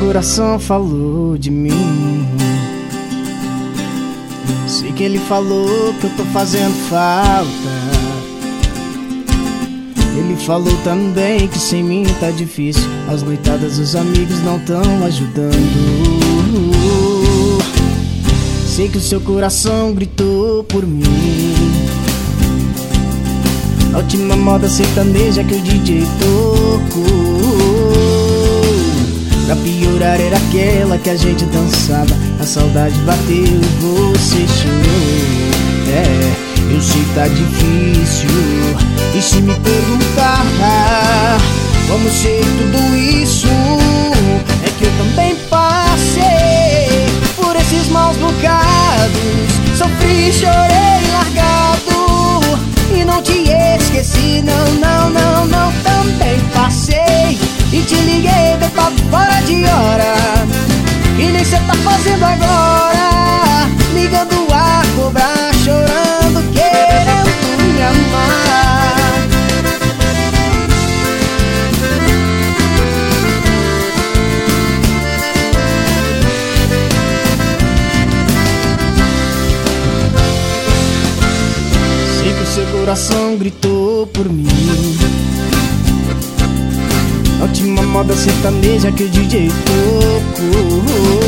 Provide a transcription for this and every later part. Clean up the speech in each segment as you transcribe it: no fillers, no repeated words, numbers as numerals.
coração falou de mim. Sei que ele falou que eu tô fazendo falta. Ele falou também que sem mim tá difícil. As noitadas dos amigos não tão ajudando. Sei que o seu coração gritou por mim. A última moda sertaneja que o DJ tocou. Pra piorar era aquela que a gente dançava. A saudade bateu e você chorou. Eu sei que tá difícil. E se me perguntar como sei tudo isso, é que eu também passei por esses maus bocados. Sofri, chorei, largado e não te esqueci, não, não, não, não. Também passei e te liguei bebado fora de hora, e nem cê tá fazendo agora, ligando a cobrar, chorando, querendo me amar. Sei que o seu coração gritou por mim. A última moda sertaneja que o DJ tocou.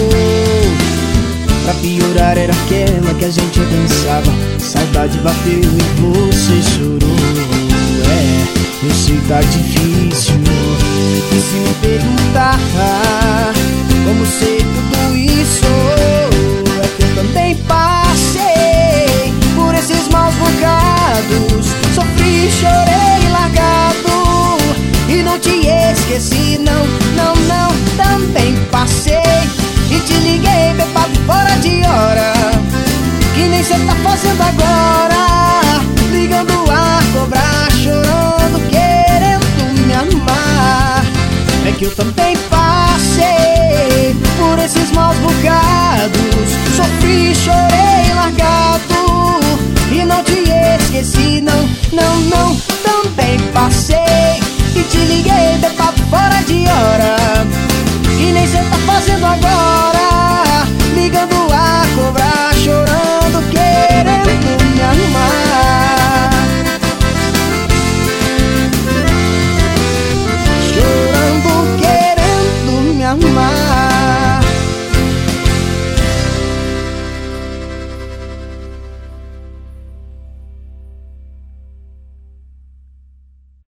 Pra piorar era aquela que a gente dançava. Saudade bateu e você chorou. Eu sei que tá difícil. E se me perguntar como sei tudo isso, é que eu também passei por esses maus bocados. Sofri, chorei, largado e não te esqueci, não, não, não. Também passei e te liguei bebado fora de hora, que nem cê tá fazendo agora, ligando a cobrar, chorando, querendo me amar. É que eu também